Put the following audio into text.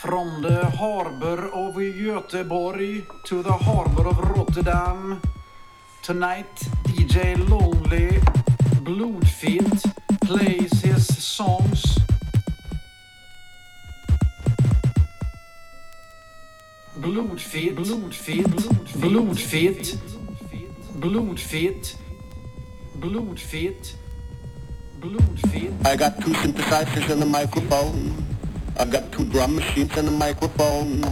From the harbor of Göteborg to the harbor of Rotterdam. Tonight, DJ Lonely Blodfit plays his songs. Blodfit, blodfit, blodfit, blodfit, blodfit, blodfit. I got 2 synthesizers and a microphone. I got 2 drum machines and a microphone.